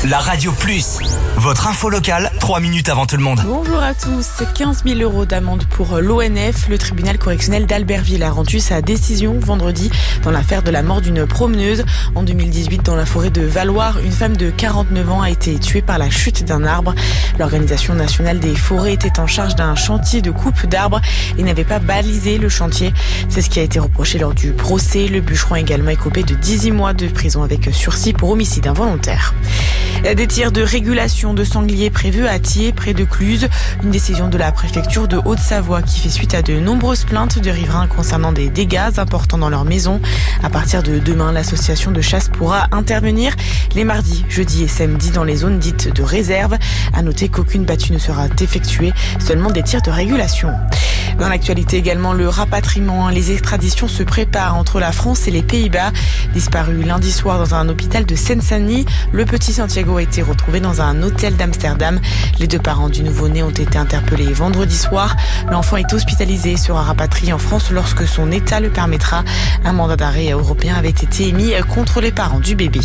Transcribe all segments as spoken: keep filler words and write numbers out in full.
la Radio Plus. Votre info locale, trois minutes avant tout le monde. Bonjour à tous. quinze mille euros d'amende pour l'O N F. Le tribunal correctionnel d'Albertville a rendu sa décision vendredi dans l'affaire de la mort d'une promeneuse. En deux mille dix-huit, dans la forêt de Valloire, une femme de quarante-neuf ans a été tuée par la chute d'un arbre. L'Organisation nationale des forêts était en charge d'un chantier de coupe d'arbres et n'avait pas balisé le chantier. C'est ce qui a été reproché lors du procès. Le bûcheron a également écopé de dix-huit mois de prison avec sursis pour homicide involontaire. Des tirs de régulation de sangliers prévus à Thiers, près de Cluse. Une décision de la préfecture de Haute-Savoie qui fait suite à de nombreuses plaintes de riverains concernant des dégâts importants dans leur maison. À partir de demain, l'association de chasse pourra intervenir les mardis, jeudis et samedis dans les zones dites de réserve. À noter qu'aucune battue ne sera effectuée, seulement des tirs de régulation. Dans l'actualité également, le rapatriement, les extraditions se préparent entre la France et les Pays-Bas. Disparu lundi soir dans un hôpital de Seine-Saint-Denis, le petit Santiago a été retrouvé dans un hôtel d'Amsterdam. Les deux parents du nouveau-né ont été interpellés vendredi soir. L'enfant est hospitalisé et sera rapatrié en France lorsque son état le permettra. Un mandat d'arrêt européen avait été émis contre les parents du bébé.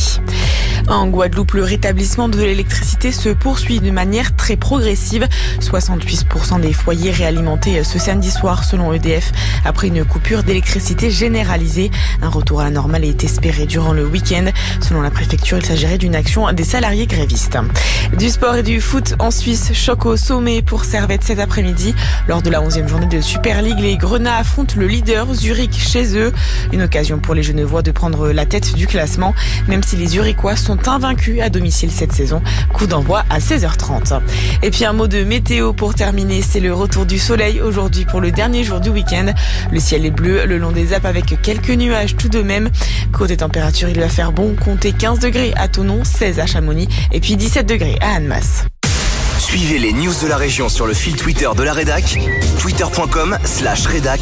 En Guadeloupe, le rétablissement de l'électricité se poursuit de manière très progressive. soixante-huit pour cent des foyers réalimentés ce samedi soir selon E D F après une coupure d'électricité généralisée. Un retour à la normale est espéré durant le week-end. Selon la préfecture, il s'agirait d'une action des salariés grévistes. Du sport et du foot en Suisse, choc au sommet pour Servette cet après-midi. Lors de la onzième journée de Super League, les Grenats affrontent le leader Zurich chez eux. Une occasion pour les Genevois de prendre la tête du classement, même si les Zurichois sont invaincus à domicile cette saison. Coup d'envoi à seize heures trente. Et puis un mot de météo pour terminer, c'est le retour du soleil aujourd'hui pour le dernier jour du week-end. Le ciel est bleu le long des Alpes avec quelques nuages tout de même. Côté température, il va faire bon, compter quinze degrés à Thonon, seize à Chamonix et puis dix-sept degrés à Annemasse. Suivez les news de la région sur le fil Twitter de la rédac, twitter point com slash rédac